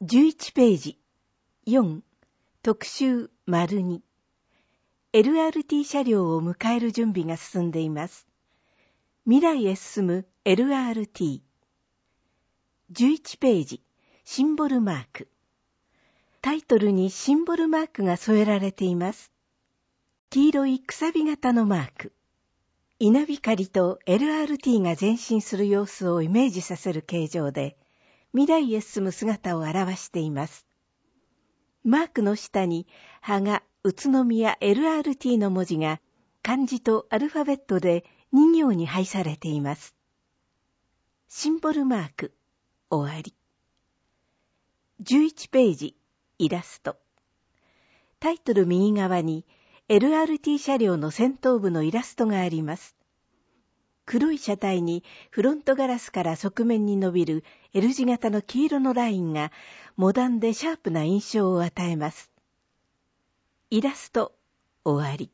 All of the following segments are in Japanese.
11ページ4特集 ② LRT 車両を迎える準備が進んでいます。未来へ進む LRT。 11ページシンボルマーク。タイトルにシンボルマークが添えられています。黄色いくさび型のマーク。稲光と LRT が前進する様子をイメージさせる形状で、未来へ進む姿を表しています。マークの下に、芳賀、宇都宮 LRT の文字が漢字とアルファベットで2行に配されています。シンボルマーク、終わり。11ページ、イラスト。タイトル右側に LRT 車両の先頭部のイラストがあります。黒い車体にフロントガラスから側面に伸びる L 字型の黄色のラインがモダンでシャープな印象を与えます。イラスト、終わり。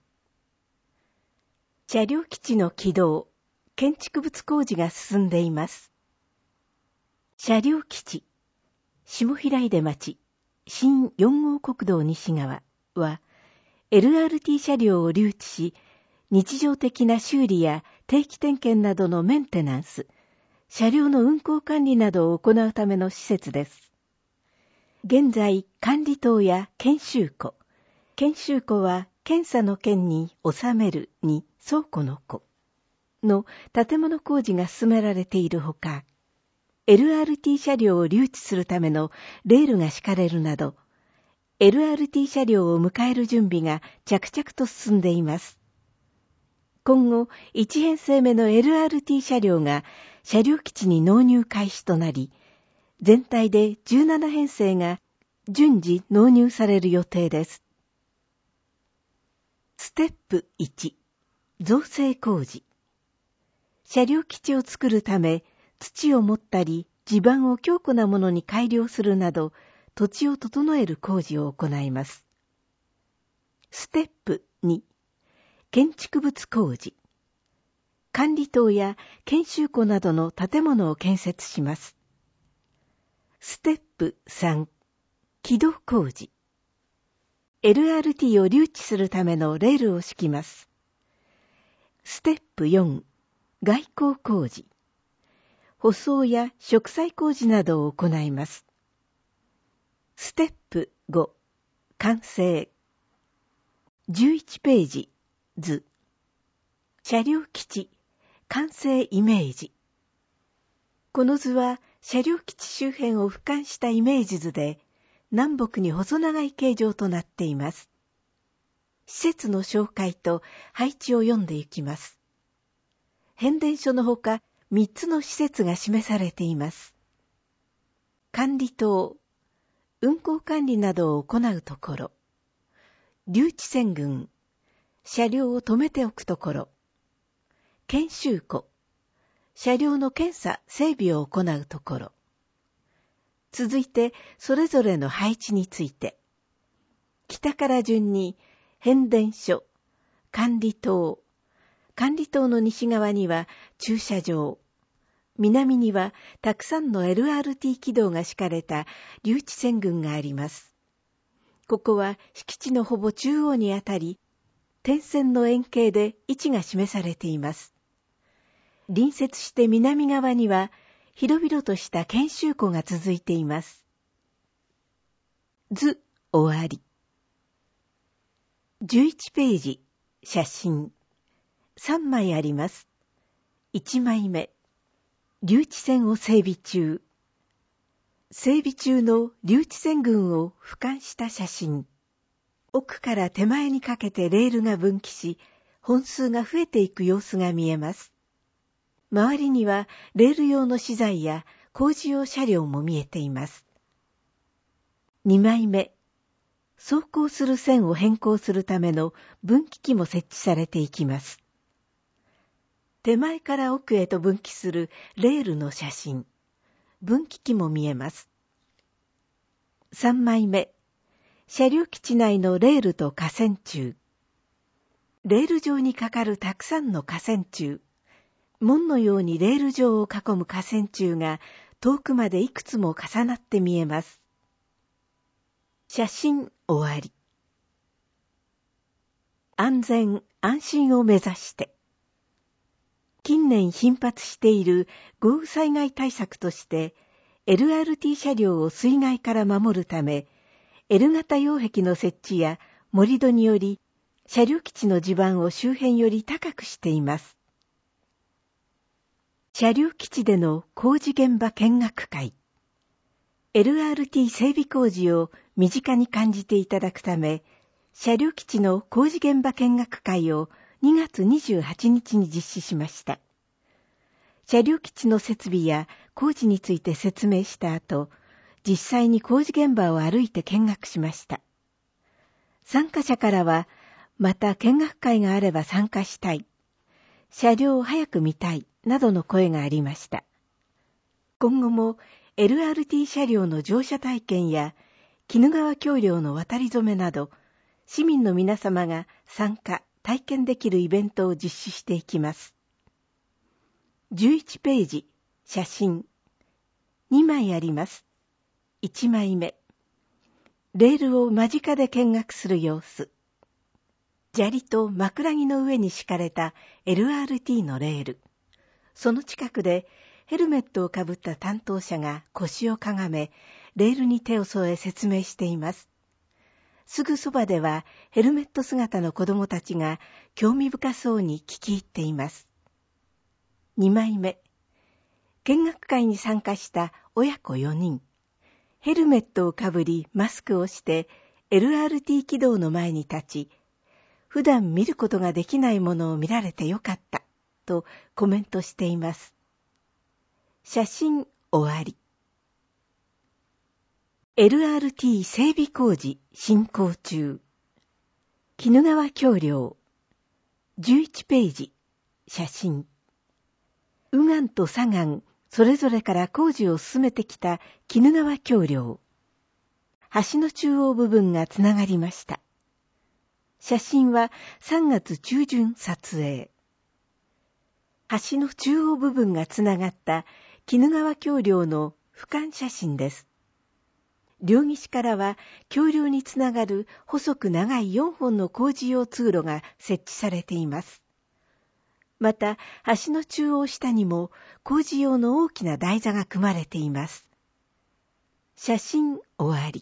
車両基地の起動、建築物工事が進んでいます。車両基地、下平出町、新4号国道西側は、LRT 車両を留置し、日常的な修理や定期点検などのメンテナンス、車両の運行管理などを行うための施設です。現在、管理棟や研修庫は検査の検に収めるに倉庫の庫の建物工事が進められているほか、LRT 車両を留置するためのレールが敷かれるなど、LRT 車両を迎える準備が着々と進んでいます。今後、1編成目の LRT 車両が車両基地に納入開始となり、全体で17編成が順次納入される予定です。ステップ1、造成工事。車両基地を作るため、土を盛ったり、地盤を強固なものに改良するなど、土地を整える工事を行います。ステップ2、建築物工事。管理棟や研修庫などの建物を建設します。ステップ3、軌道工事。LRT を留置するためのレールを敷きます。ステップ4、外構工事。舗装や植栽工事などを行います。ステップ5、完成。11ページ、図。車両基地、完成イメージ。この図は車両基地周辺を俯瞰したイメージ図で、南北に細長い形状となっています。施設の紹介と配置を読んでいきます。変電所のほか3つの施設が示されています。管理棟、運行管理などを行うところ。留置線群、車両を止めておくところ。研修庫、車両の検査・整備を行うところ。続いて、それぞれの配置について。北から順に、変電所、管理棟の西側には駐車場、南にはたくさんの LRT 軌道が敷かれた留置線群があります。ここは敷地のほぼ中央にあたり、点線の円形で位置が示されています。隣接して南側には広々とした研修庫が続いています。図終わり。11ページ、写真。3枚あります。1枚目、留置線を整備中。整備中の留置線群を俯瞰した写真。奥から手前にかけてレールが分岐し、本数が増えていく様子が見えます。周りにはレール用の資材や工事用車両も見えています。2枚目、走行する線を変更するための分岐器も設置されていきます。手前から奥へと分岐するレールの写真。分岐器も見えます。3枚目、車両基地内のレールと架線柱。レール上にかかるたくさんの架線柱。門のようにレール上を囲む架線柱が遠くまでいくつも重なって見えます。 写真終わり。安全安心を目指して。近年頻発している豪雨災害対策として、LRT 車両を水害から守るため、L 型擁壁の設置や盛り土により、車両基地の地盤を周辺より高くしています。車両基地での工事現場見学会。LRT 整備工事を身近に感じていただくため、車両基地の工事現場見学会を2月28日に実施しました。車両基地の設備や工事について説明した後、実際に工事現場を歩いて見学しました。参加者からは、また見学会があれば参加したい、車両を早く見たいなどの声がありました。今後も LRT 車両の乗車体験や鬼怒川橋梁の渡り初めなど、市民の皆様が参加・体験できるイベントを実施していきます。11ページ、写真。2枚あります。1枚目。レールを間近で見学する様子。砂利と枕木の上に敷かれた LRT のレール。その近くでヘルメットをかぶった担当者が腰をかがめ、レールに手を添え説明しています。すぐそばではヘルメット姿の子供たちが興味深そうに聞き入っています。2枚目。見学会に参加した親子4人。ヘルメットをかぶりマスクをして LRT 軌道の前に立ち、普段見ることができないものを見られてよかったとコメントしています。写真終わり。LRT 整備工事進行中。鬼怒川橋梁。11ページ。写真。右岸と左岸、それぞれから工事を進めてきた鬼怒川橋梁。橋の中央部分がつながりました。写真は3月中旬撮影。橋の中央部分がつながった鬼怒川橋梁の俯瞰写真です。両岸からは橋梁につながる細く長い4本の工事用通路が設置されています。また、橋の中央下にも工事用の大きな台座が組まれています。写真終わり。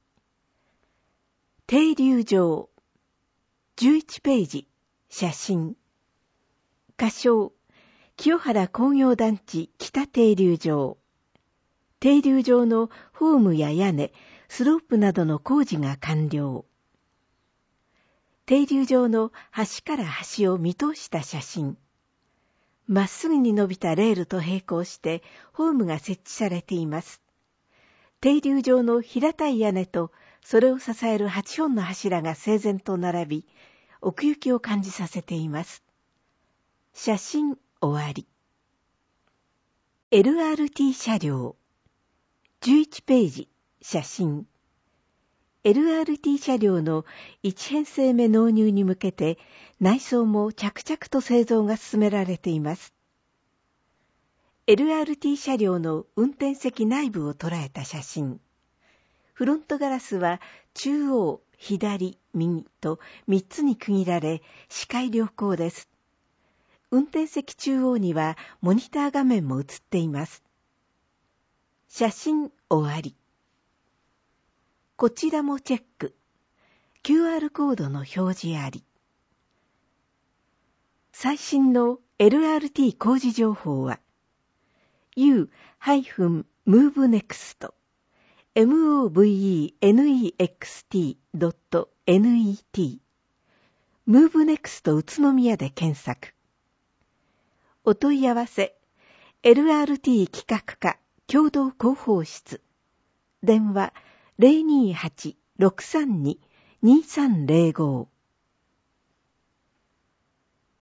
停留場。11ページ、写真。仮称、清原工業団地北停留場。停留場のホームや屋根、スロープなどの工事が完了。停留場の端から端を見通した写真。まっすぐに伸びたレールと並行してホームが設置されています。停留場の平たい屋根とそれを支える8本の柱が整然と並び、奥行きを感じさせています。写真終わり。LRT 車両。11ページ、写真。LRT 車両の1編成目納入に向けて内装も着々と製造が進められています。LRT 車両の運転席内部を捉えた写真。フロントガラスは中央、左、右と3つに区切られ、視界良好です。運転席中央にはモニター画面も映っています。写真終わり。こちらもチェック。QR コードの表示あり。最新の LRT 工事情報は u-movenext movenext.net movenext 宇都宮で検索。お問い合わせ LRT 企画課共同広報室。電話 028-632-2305